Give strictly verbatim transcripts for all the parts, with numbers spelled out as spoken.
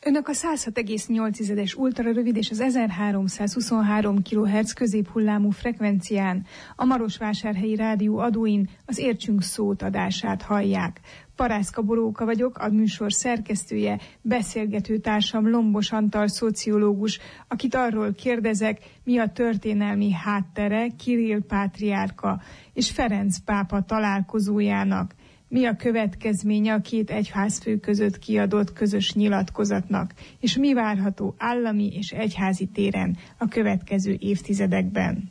Önök a száz hat egész nyolc ultrarövid és az ezerháromszázhuszonhárom kilohertz középhullámú frekvencián a Marosvásárhelyi Rádió adóin az Értsünk szót adását hallják. Parászka Boróka vagyok, a műsor szerkesztője, beszélgető társam Lombos Antal szociológus, akit arról kérdezek, mi a történelmi háttere Kirill pátriárka és Ferenc pápa találkozójának. Mi a következménye a két egyházfő között kiadott közös nyilatkozatnak, és mi várható állami és egyházi téren a következő évtizedekben?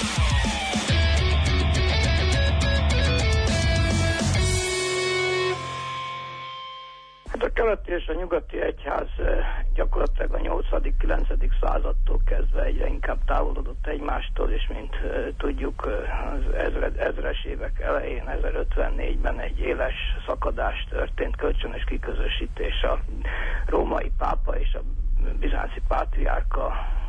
Hát a keleti és a nyugati egyház gyakorlatilag a nyolcadik-kilencedik századtól kezdve egyre inkább távolodott egymástól, és mint tudjuk, az ezred, ezres évek elején, ezerötvennégyben egy éles szakadás történt, kölcsönös kiközösítés a római pápa és a bizánci pátriárka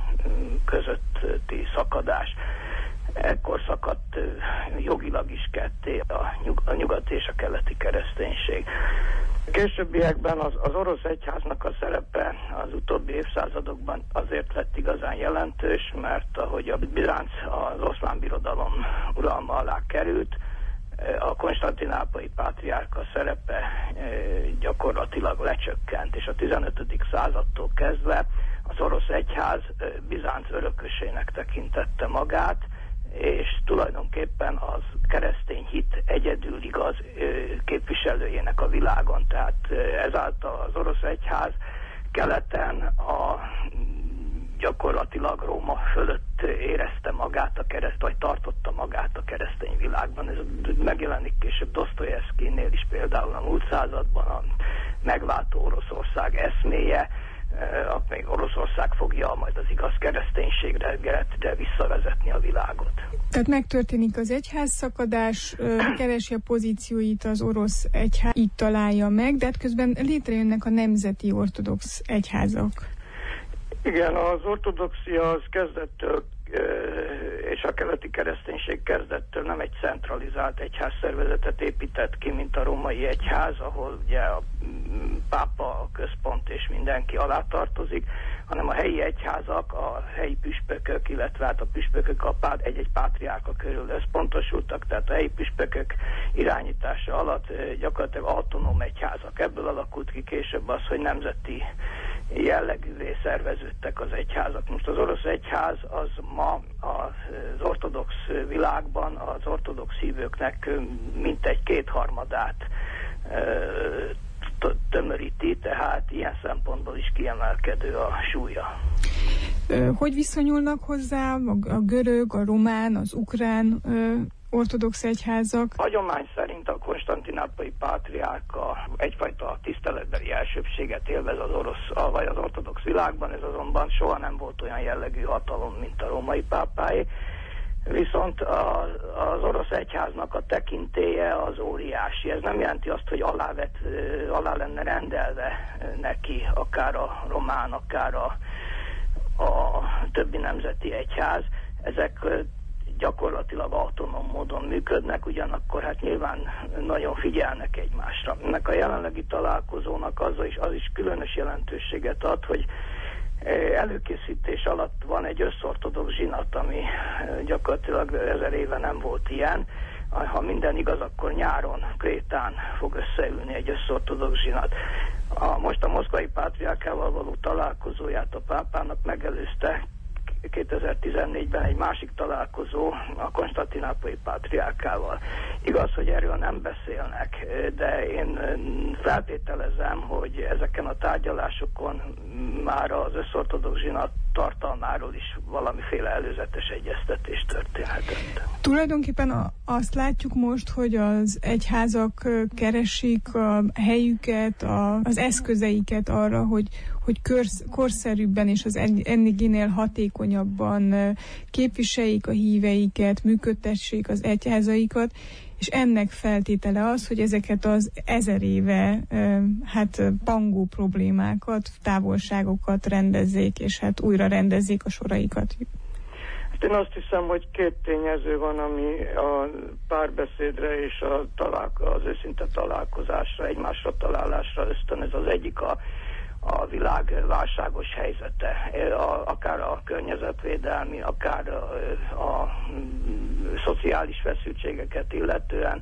közötti szakadás. Ekkor szakadt jogilag is ketté a, nyug, a nyugati és a keleti kereszténység. Későbbiekben az, az orosz egyháznak a szerepe az utóbbi évszázadokban azért lett igazán jelentős, mert ahogy a Bizánc az oszmán birodalom uralma alá került, a konstantinápolyi pátriárka szerepe gyakorlatilag lecsökkent, és a tizenötödik századtól kezdve az orosz egyház Bizánc örökösének tekintette magát, és tulajdonképpen az keresztény hit egyedül igaz képviselőjének a világon. Tehát ezáltal az orosz egyház keleten a gyakorlatilag Róma fölött érezte magát a kereszt, vagy tartotta magát a keresztény világban. Ez megjelenik később Dosztojevszkinél is, például a múlt században a megváltó Oroszország eszméje, még Oroszország fogja majd az igaz kereszténységre de visszavezetni a világot. Tehát megtörténik az egyházszakadás, keresi a pozícióit az orosz egyház, így találja meg, de hát közben létrejönnek a nemzeti ortodox egyházak. Igen, az ortodoxia az kezdettől, és a keleti kereszténység kezdettől nem egy centralizált egyházszervezetet épített ki, mint a római egyház, ahol ugye a pápa, a központ és mindenki alá tartozik, hanem a helyi egyházak, a helyi püspökök, illetve hát a püspökök a pát, egy-egy pátriárka körül összpontosultak, tehát a helyi püspökök irányítása alatt gyakorlatilag autonóm egyházak. Ebből alakult ki később az, hogy nemzeti jellegűvé szerveződtek az egyházak. Most az orosz egyház az ma az ortodox világban az ortodox hívőknek mintegy kétharmadát tömöríti, tehát ilyen szempontból is kiemelkedő a súlya. Hogy viszonyulnak hozzá a görög, a román, az ukrán ortodox egyházak? Hagyomány szerint a konstantinápolyi pátriárka egyfajta tiszteletbeli elsőbséget élvez az orosz, vagy az ortodox világban, ez azonban soha nem volt olyan jellegű hatalom, mint a római pápáé. Viszont a, az orosz egyháznak a tekintélye az óriási. Ez nem jelenti azt, hogy alá, vet, alá lenne rendelve neki, akár a román, akár a, a többi nemzeti egyház. Ezek gyakorlatilag autonóm módon működnek, ugyanakkor hát nyilván nagyon figyelnek egymásra. Ennek a jelenlegi találkozónak az is, az is különös jelentőséget ad, hogy előkészítés alatt van egy összortodox zsinat, ami gyakorlatilag ezer éve nem volt ilyen. Ha minden igaz, akkor nyáron Krétán fog összeülni egy összortodox zsinat. A, most a moszkvai pátriárkával való találkozóját a pápának megelőzte kétezer-tizennégyben egy másik találkozó a konstantinápolyi pátriárkával. Igaz, hogy erről nem beszélnek, de én feltételezem, hogy ezeken a tárgyalásokon már az összortodox zsinat tartalmáról is valamiféle előzetes egyeztetés történhetett. Tulajdonképpen a, azt látjuk most, hogy az egyházak keresik a helyüket, a, az eszközeiket arra, hogy, hogy körsz, korszerűbben és az eddiginél hatékonyabban képviseljék a híveiket, működtessék az egyházaikat, és ennek feltétele az, hogy ezeket az ezer éve hát pangó problémákat, távolságokat rendezzék, és hát újra rendezzék a soraikat. Hát én azt hiszem, hogy két tényező van, ami a párbeszédre és a találko- az őszinte találkozásra, egymásra találásra ösztönöz. Az egyik a, a világ válságos helyzete, akár a környezetvédelmi, akár a, a, a szociális feszültségeket illetően.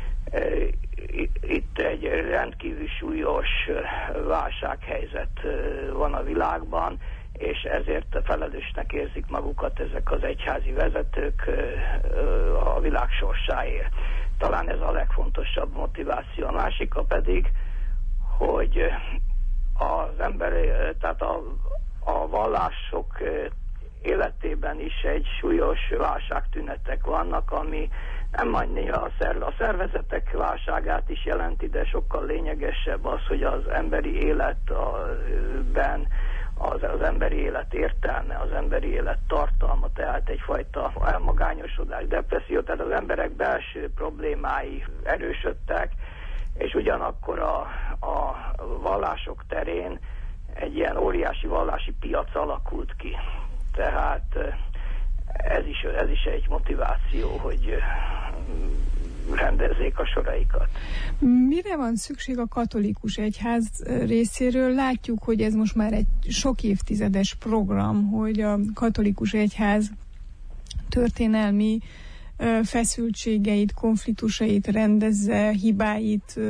Itt egy rendkívül súlyos válsághelyzet van a világban, és ezért felelősnek érzik magukat ezek az egyházi vezetők a világ sorsáért. Talán ez a legfontosabb motiváció. A másika pedig, hogy az ember, tehát a, a vallások életében is egy súlyos válságtűnetek vannak, ami nem annyira a, szerv, a szervezetek válságát is jelenti, de sokkal lényegesebb az, hogy az emberi életben az, az emberi élet értelme, az emberi élet tartalma, tehát egyfajta elmagányosodás, depresszió, tehát az emberek belső problémái erősödtek, és ugyanakkor a, a vallások terén egy ilyen óriási vallási piac alakult ki. Tehát ez is, ez is egy motiváció, hogy rendezzék a soraikat. Mire van szükség a katolikus egyház részéről? Látjuk, hogy ez most már egy sok évtizedes program, hogy a katolikus egyház történelmi feszültségeit, konfliktusait rendezze, hibáit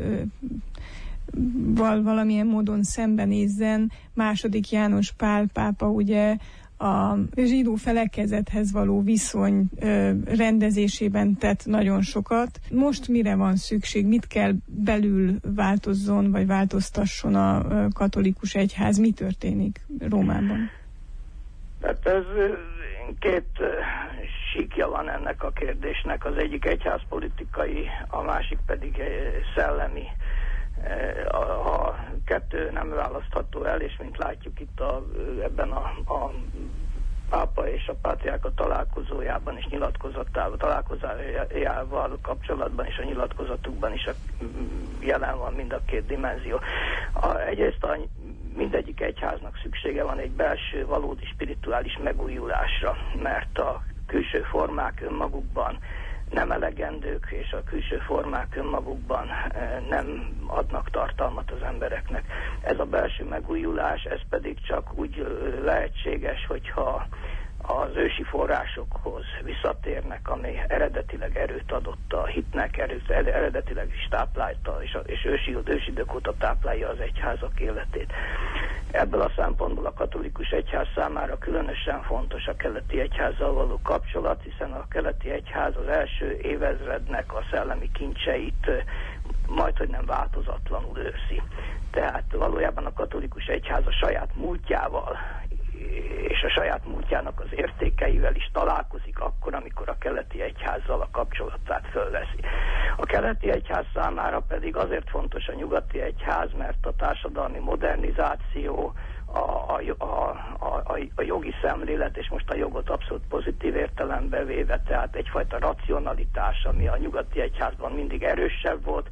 val valamilyen módon szembenézzen. Második János Pál pápa ugye a zsidó felekezethez való viszony rendezésében tett nagyon sokat. Most mire van szükség? Mit kell belül változzon, vagy változtasson a katolikus egyház? Mi történik Rómában? Hát ez két síkja van ennek a kérdésnek. Az egyik egyházpolitikai, a másik pedig szellemi. A kettő nem választható el, és mint látjuk itt a, ebben a, a pápa és a pátriárka találkozójában és nyilatkozatával, találkozójával kapcsolatban és a nyilatkozatukban is a, jelen van mind a két dimenzió. A, egyrészt a, mindegyik egyháznak szüksége van egy belső, valódi spirituális megújulásra, mert a külső formák önmagukban nem elegendők, és a külső formák önmagukban nem adnak tartalmat az embereknek. Ez a belső megújulás, ez pedig csak úgy lehetséges, hogyha az ősi forrásokhoz visszatérnek, ami eredetileg erőt adott a hitnek, erőt, eredetileg is táplálta, és, a, és ősi, ősi idők óta táplálja az egyházak életét. Ebből a szempontból a katolikus egyház számára különösen fontos a keleti egyházzal való kapcsolat, hiszen a keleti egyház az első évezrednek a szellemi kincseit majdhogy nem változatlanul őrzi. Tehát valójában a katolikus egyház a saját múltjával és a saját múltjának az értékeivel is találkozik akkor, amikor a keleti egyházzal a kapcsolatát fölveszi. A keleti egyház számára pedig azért fontos a nyugati egyház, mert a társadalmi modernizáció, a, a, a, a, a jogi szemlélet, és most a jogot abszolút pozitív értelembe véve, tehát egyfajta racionalitás, ami a nyugati egyházban mindig erősebb volt,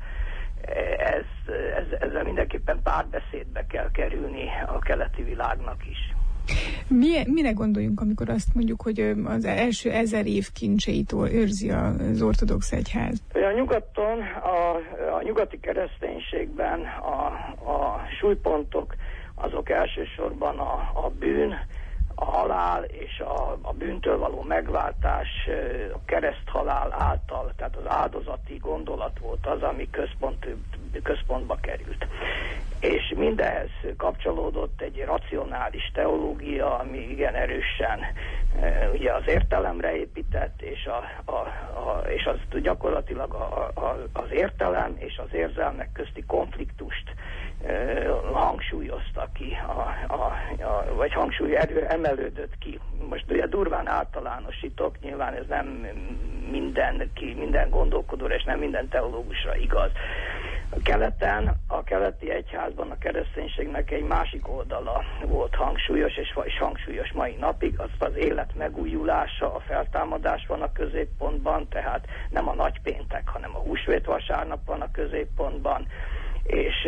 ez, ez, ezzel mindenképpen párbeszédbe kell kerülni a keleti világnak is. Mi, mire gondoljunk, amikor azt mondjuk, hogy az első ezer év kincseit őrzi az ortodox egyház? A nyugaton, a, a nyugati kereszténységben a, a súlypontok azok elsősorban a, a bűn, a halál és a, a bűntől való megváltás a kereszthalál által, tehát az áldozati gondolat volt az, ami központ, központba került. És mindehhez kapcsolódott egy racionális teológia, ami igen erősen e, ugye az értelemre épített, és, a, a, a, és az gyakorlatilag a, a, az értelem és az érzelmek közti konfliktust e, hangsúlyozta ki, a, a, a, vagy hangsúly erő emelődött ki. Most ugye durván általánosítok, nyilván ez nem mindenki, minden gondolkodóra és nem minden teológusra igaz. A keleten, a keleti egyházban a kereszténységnek egy másik oldala volt hangsúlyos, és, és hangsúlyos mai napig, az az élet megújulása, a feltámadás van a középpontban, tehát nem a nagypéntek, hanem a húsvét vasárnap van a középpontban, és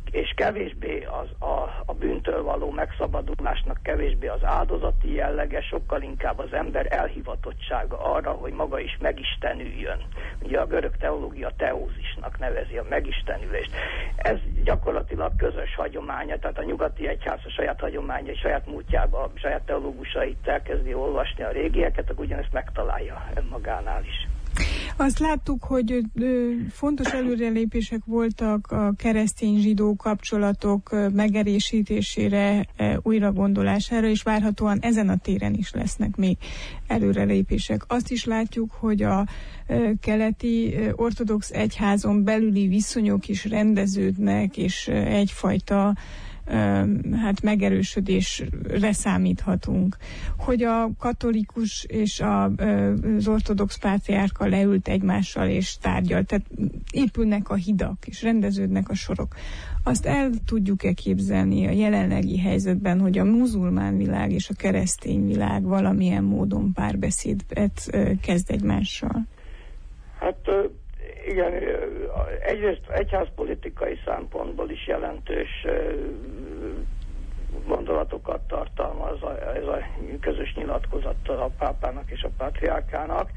és kevésbé az, a, a bűntől való megszabadulásnak kevésbé az áldozati jellege, sokkal inkább az ember elhivatottsága arra, hogy maga is megistenüljön. Ugye a görög teológia teózisnak nevezi a megistenülést. Ez gyakorlatilag közös hagyománya, tehát a nyugati egyház a saját hagyománya, saját múltjába, a saját teológusait elkezdi olvasni a régieket, akkor ugyanezt megtalálja önmagánál is. Azt láttuk, hogy fontos előrelépések voltak a keresztény-zsidó kapcsolatok megerősítésére, újragondolására, és várhatóan ezen a téren is lesznek még előrelépések. Azt is látjuk, hogy a keleti ortodox egyházon belüli viszonyok is rendeződnek, és egyfajta hát megerősödésre számíthatunk. Hogy a katolikus és a, az ortodox pátriárka leült egymással és tárgyal, tehát épülnek a hidak és rendeződnek a sorok. Azt el tudjuk-e képzelni a jelenlegi helyzetben, hogy a muzulmán világ és a keresztény világ valamilyen módon párbeszédet kezd egymással? Hát igen, egyrészt egyházpolitikai szempontból is jelentős gondolatokat tartalmaz ez a közös nyilatkozat a pápának és a pátriárkának.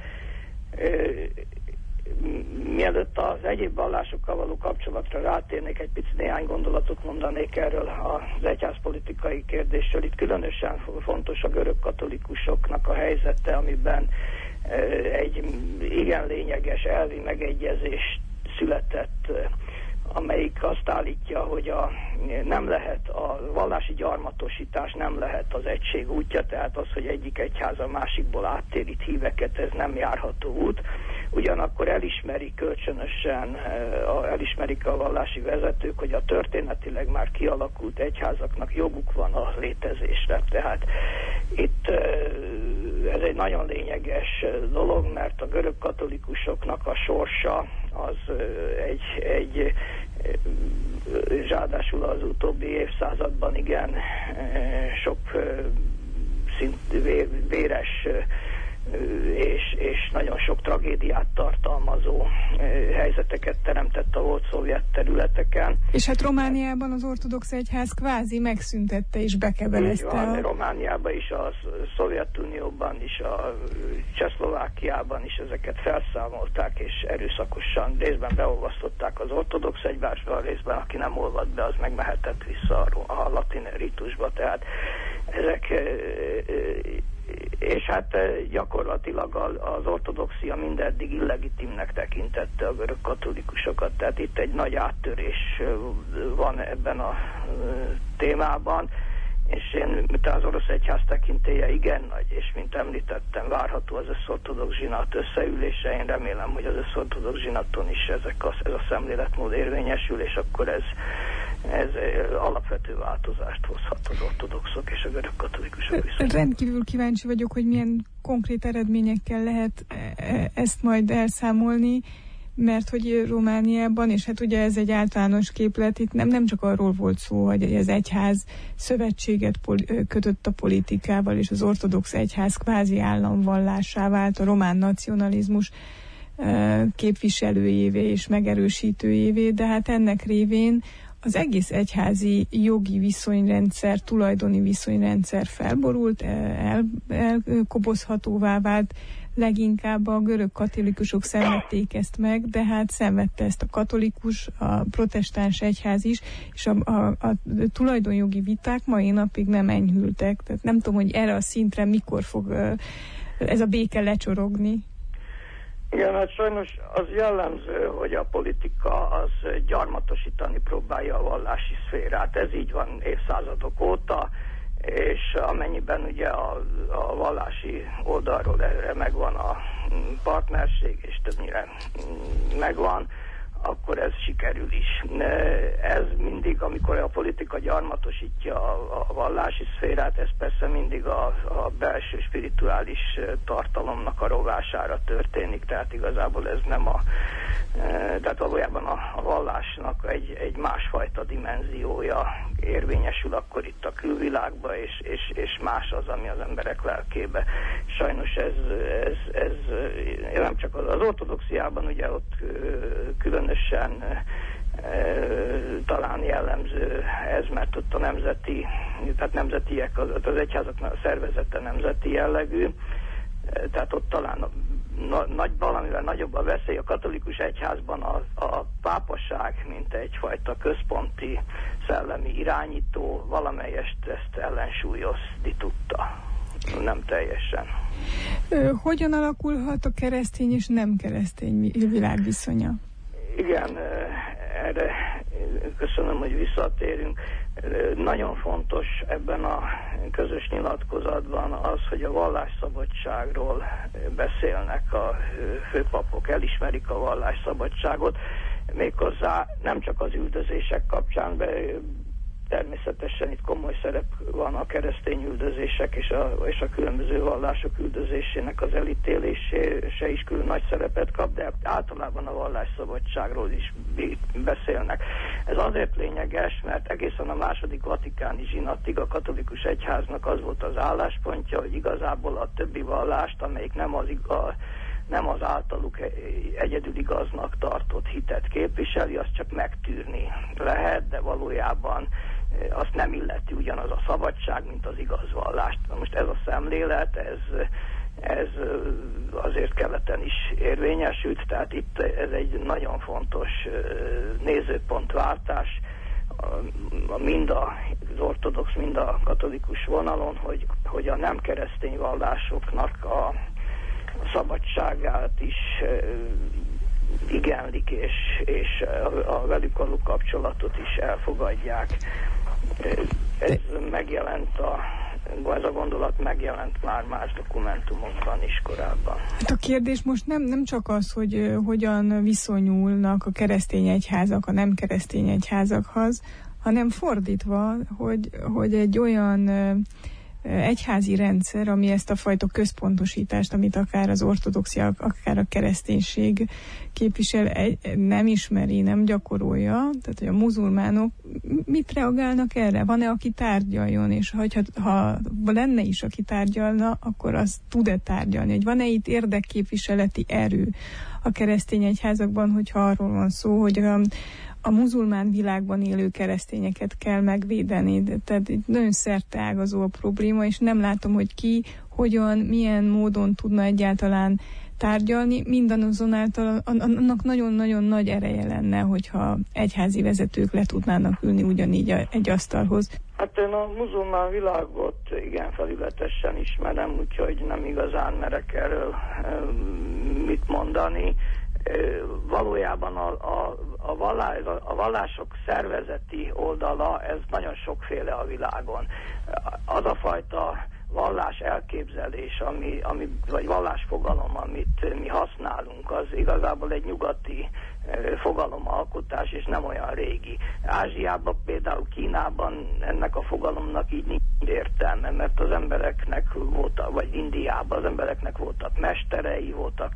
Mielőtt az egyéb vallásokkal való kapcsolatra rátérnék, egy picit néhány gondolatot mondanék erről az egyházpolitikai kérdésről. Itt különösen fontos a görög katolikusoknak a helyzete, amiben egy igen lényeges elvi megegyezés született, amelyik azt állítja, hogy a, nem lehet a vallási gyarmatosítás, nem lehet az egység útja, tehát az, hogy egyik egyház a másikból áttérít híveket, ez nem járható út. Ugyanakkor elismeri kölcsönösen, elismerik a vallási vezetők, hogy a történetileg már kialakult egyházaknak joguk van a létezésre. Tehát itt ez egy nagyon lényeges dolog, mert a görög katolikusoknak a sorsa az egy, egy ráadásul az utóbbi évszázadban igen sok szint véres és, és nagyon sok tragédiát tartalmazó helyzeteket teremtett a volt szovjet területeken. És hát Romániában az ortodox egyház kvázi megszüntette és bekebelezte. Van, a... Romániában is, a Szovjetunióban is, a Csehszlovákiában is ezeket felszámolták, és erőszakosan részben beolvasztották az ortodox egyházba, részben aki nem olvad be, az meg mehetett vissza a latin ritusba. Tehát ezek és hát gyakorlatilag az ortodoxia mindeddig illegitimnek tekintette a görög katolikusokat, tehát itt egy nagy áttörés van ebben a témában, és én, mint az orosz egyház tekintélye igen nagy, és mint említettem, várható az összortodox zsinat összeülése, én remélem, hogy az összortodox zsinaton is ezek a, ez a szemléletmód érvényesül, és akkor ez ez alapvető változást hozhat az ortodoxok és a görög katolikusok viszont. Rendkívül kíváncsi vagyok, hogy milyen konkrét eredményekkel lehet ezt majd elszámolni, mert hogy Romániában, és hát ugye ez egy általános képlet, itt nem, nem csak arról volt szó, hogy az egyház szövetséget kötött a politikával, és az ortodox egyház kvázi államvallásá vált, a román nacionalizmus képviselőjévé és megerősítőjévé, de hát ennek révén az egész egyházi jogi viszonyrendszer, tulajdoni viszonyrendszer felborult, el, elkobozhatóvá vált, leginkább a görög katolikusok szenvedték ezt meg, de hát szenvedte ezt a katolikus, a protestáns egyház is, és a, a, a tulajdonjogi viták mai napig nem enyhültek. Tehát nem tudom, hogy erre a szintre mikor fog ez a béke lecsorogni. Igen, hát sajnos az jellemző, hogy a politika az gyarmatosítani próbálja a vallási szférát. Ez így van évszázadok óta, és amennyiben ugye a, a vallási oldalról erre megvan a partnerség, és többnyire megvan, akkor ez sikerül is. Ez mindig, amikor a politika gyarmatosítja a, a vallási szférát, ez persze mindig a, a belső spirituális tartalomnak a rovására történik, tehát igazából ez nem a, tehát valójában a, a vallásnak egy, egy másfajta dimenziója érvényesül akkor itt a külvilágban, és, és, és más az, ami az emberek lelkébe. Sajnos ez, ez, ez nem csak az, az ortodoxiában, ugye ott különösen talán jellemző ez, mert ott a nemzeti, tehát nemzetiek, az, az egyházaknak a szervezete nemzeti jellegű, tehát ott talán na, nagy, valamivel nagyobb a veszély. A katolikus egyházban a, a pápaság, mint egyfajta központi szellemi irányító, valamelyest ezt ellensúlyozni tudta. Nem teljesen. Hogyan alakulhat a keresztény és nem keresztény világviszonya? Igen, erre köszönöm, hogy visszatérünk. Nagyon fontos ebben a közös nyilatkozatban az, hogy a vallásszabadságról beszélnek a főpapok, elismerik a vallásszabadságot, méghozzá nem csak az üldözések kapcsán, de természetesen itt komoly szerep van a keresztény üldözések és a, és a különböző vallások üldözésének az elítélése is külön nagy szerepet kap, de általában a vallásszabadságról is beszélnek. Ez azért lényeges, mert egészen a második vatikáni zsinatig a katolikus egyháznak az volt az álláspontja, hogy igazából a többi vallást, amelyik nem az igaz, nem az általuk egyedül igaznak tartott hitet képviseli, azt csak megtűrni lehet, de valójában azt nem illeti ugyanaz a szabadság, mint az igaz vallást. Most ez a szemlélet, ez, ez azért keleten is érvényesült, tehát itt ez egy nagyon fontos nézőpontváltás, mind az ortodox, mind a katolikus vonalon, hogy, hogy a nem keresztény vallásoknak a szabadságát is igenlik, és, és a, a velük való kapcsolatot is elfogadják. Ez megjelent a, ez a gondolat megjelent már más dokumentumokban is korábban. Hát a kérdés most nem, nem csak az, hogy uh, hogyan viszonyulnak a keresztény egyházak a nem keresztény egyházakhoz, hanem fordítva, hogy, hogy egy olyan uh, egyházi rendszer, ami ezt a fajta központosítást, amit akár az ortodoxia, akár a kereszténység képvisel, nem ismeri, nem gyakorolja, tehát hogy a muzulmánok mit reagálnak erre? Van-e, aki tárgyaljon, és ha, ha lenne is, aki tárgyalna, akkor az tud-e tárgyalni? Hogy van-e itt érdekképviseleti erő a keresztény egyházakban, hogyha arról van szó, hogy a a muzulmán világban élő keresztényeket kell megvédeni. Tehát itt nagyon szerteágazó a probléma, és nem látom, hogy ki, hogyan, milyen módon tudna egyáltalán tárgyalni. Mindazonáltal annak nagyon-nagyon nagy ereje lenne, hogyha egyházi vezetők le tudnának ülni ugyanígy egy asztalhoz. Hát én a muzulmán világot igen felületesen ismerem, úgyhogy nem igazán merek erről mit mondani. Valójában a, a, a, vallás, a vallások szervezeti oldala, ez nagyon sokféle a világon. Az a fajta vallás elképzelés, ami, ami, vagy vallásfogalom, amit mi használunk, az igazából egy nyugati fogalomalkotás, és nem olyan régi. Ázsiában, például Kínában ennek a fogalomnak így nincs értelme, mert az embereknek voltak, vagy Indiában az embereknek voltak mesterei, voltak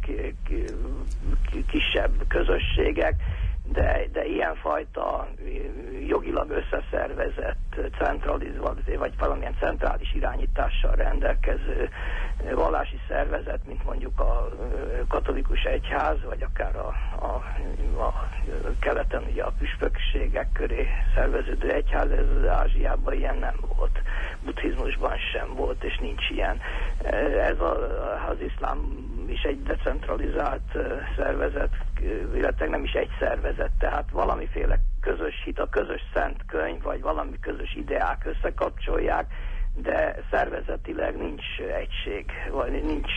kisebb közösségek, de, de ilyenfajta jogilag összeszervezett, centralizált, vagy valamilyen centrális irányítással rendelkező vallási szervezet, mint mondjuk a katolikus egyház, vagy akár a, a, a keleten ugye a püspökségek köré szerveződő egyház, ez Ázsiában ilyen nem volt. Buddhizmusban sem volt, és nincs ilyen. Ez a, az iszlám is egy decentralizált szervezet, illetve nem is egy szervezet, tehát valamiféle közös hit, a közös szent könyv, vagy valami közös ideák összekapcsolják, de szervezetileg nincs egység, vagy nincs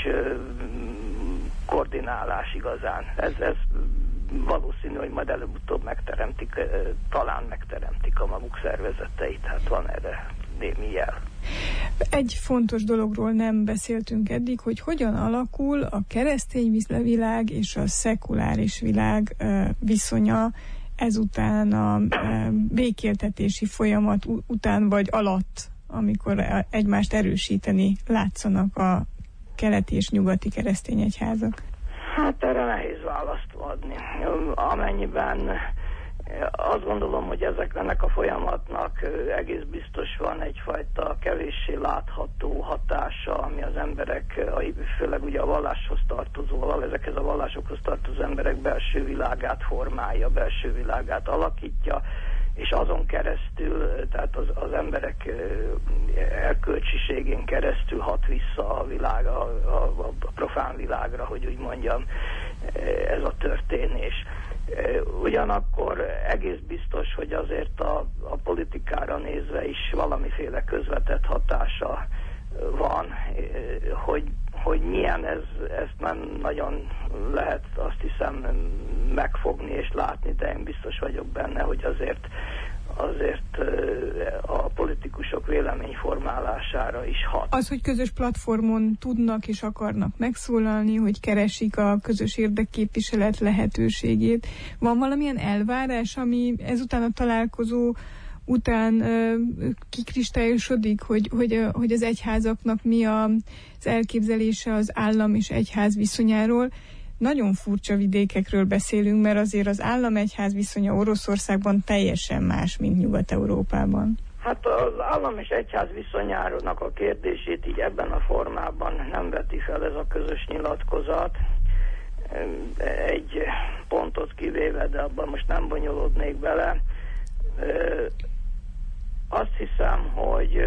koordinálás igazán. Ez, ez valószínű, hogy majd előbb-utóbb megteremtik, talán megteremtik a maguk szervezeteit, hát van erre némi jel. Egy fontos dologról nem beszéltünk eddig, hogy hogyan alakul a keresztény világ és a szekuláris világ viszonya ezután a békéltetési folyamat után vagy alatt, amikor egymást erősíteni látszanak a keleti és nyugati keresztény egyházak. Hát erre nehéz választ adni. Amennyiben azt gondolom, hogy ezek, ennek a folyamatnak egész biztos van egyfajta kevéssé látható hatása, ami az emberek, főleg ugye a valláshoz tartozó, ezekhez a vallásokhoz tartozó emberek belső világát formálja, belső világát alakítja, és azon keresztül, tehát az, az emberek erkölcsiségén keresztül hat vissza a világ, a, a, a profán világra, hogy úgy mondjam, ez a történés. Ugyanakkor egész biztos, hogy azért a, a politikára nézve is valamiféle közvetett hatása van, hogy, hogy milyen ez, ezt nem nagyon lehet, azt hiszem, megfogni és látni, de én biztos vagyok benne, hogy azért azért a politikusok véleményformálására is hat. Az, hogy közös platformon tudnak és akarnak megszólalni, hogy keresik a közös érdekképviselet lehetőségét. Van valamilyen elvárás, ami ezután a találkozó után ö, kikristályosodik, hogy, hogy, hogy az egyházaknak mi az elképzelése az állam és egyház viszonyáról? Nagyon furcsa vidékekről beszélünk, mert azért az állam-egyház viszonya Oroszországban teljesen más, mint Nyugat-Európában. Hát az állam és egyház viszonyának a kérdését így ebben a formában nem veti fel ez a közös nyilatkozat. Egy pontot kivéve, de abban most nem bonyolódnék bele. Azt hiszem, hogy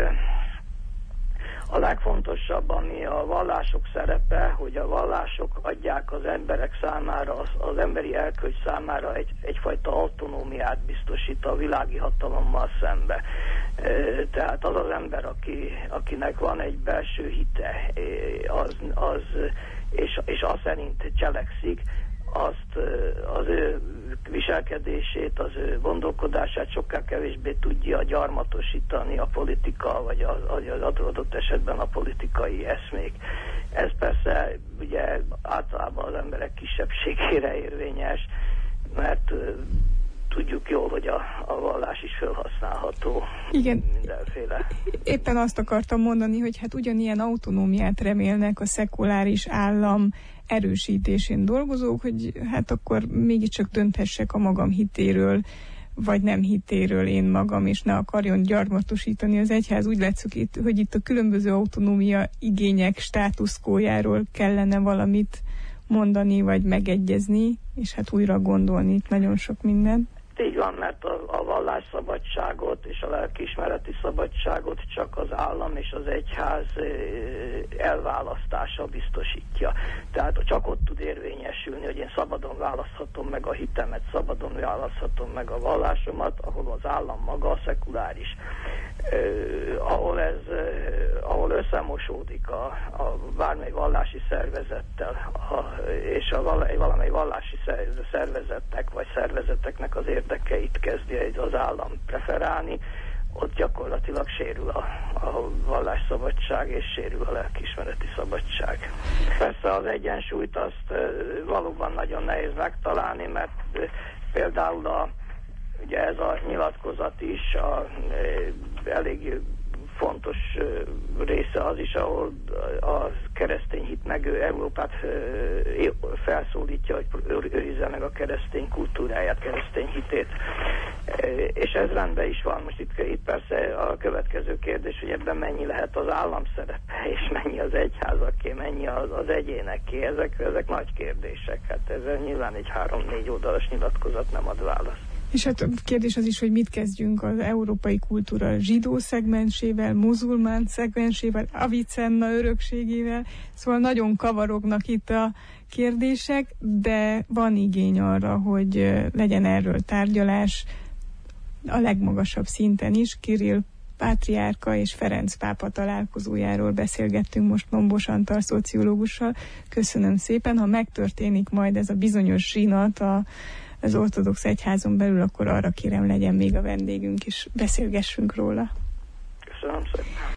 a legfontosabb, ami a vallások szerepe, hogy a vallások adják az emberek számára, az, az emberi erkölcs számára egy, egyfajta autonómiát biztosít a világi hatalommal szembe. E, tehát az az ember, aki, akinek van egy belső hite, az, az, és, és az szerint cselekszik, azt az ő viselkedését, az ő gondolkodását sokkal kevésbé tudja gyarmatosítani a politika, vagy az, az adott esetben a politikai eszmék. Ez persze ugye általában az emberek kisebbségére érvényes, mert tudjuk jól, hogy a, a vallás is felhasználható. Igen. Mindenféle. Éppen azt akartam mondani, hogy hát ugyanilyen autonómiát remélnek a szekuláris állam erősítésén dolgozók, hogy hát akkor mégiscsak dönthessek a magam hitéről, vagy nem hitéről én magam, és ne akarjon gyarmatosítani az egyház. Úgy látszik, hogy itt a különböző autonómia igények státuszkójáról kellene valamit mondani, vagy megegyezni, és hát újra gondolni itt nagyon sok minden. Így van, mert a, a vallásszabadságot és a lelkiismereti szabadságot csak az állam és az egyház elválasztása biztosítja. Tehát csak ott tud érvényesülni, hogy én szabadon választhatom meg a hitemet, szabadon választhatom meg a vallásomat, ahol az állam maga a szekuláris. Eh, ahol ez, eh, ahol összemosódik a, a bármely vallási szervezettel, a, és a vala, valamely vallási szervezetnek vagy szervezeteknek az érdekeit kezdi az állam preferálni, ott gyakorlatilag sérül a, a vallásszabadság és sérül a lelkiismereti szabadság. Persze az egyensúlyt azt e, valóban nagyon nehéz megtalálni, mert e, például a ugye ez a nyilatkozat is a, e, elég fontos e, része az is, ahol a keresztény hit meg Európát e, felszólítja, hogy őrizze meg a keresztény kultúráját, keresztény hitét. E, és ez rendben is van. Most itt, itt persze a következő kérdés, hogy ebben mennyi lehet az állam szerepe, és mennyi az egyházaké, mennyi az, az egyéneké. Ezek, ezek nagy kérdések. Hát ezzel nyilván egy három-négy oldalas nyilatkozat nem ad választ. És hát a kérdés az is, hogy mit kezdjünk az európai kultúra zsidó szegmensével, muzulmán szegmensével, Avicenna örökségével. Szóval nagyon kavarognak itt a kérdések, de van igény arra, hogy legyen erről tárgyalás a legmagasabb szinten is. Kirill pátriárka és Ferenc pápa találkozójáról beszélgettünk most Lombos Antal szociológussal. Köszönöm szépen. Ha megtörténik majd ez a bizonyos zsinat a az ortodox egyházon belül, akkor arra kérem, legyen még a vendégünk, és beszélgessünk róla. Köszönöm szépen.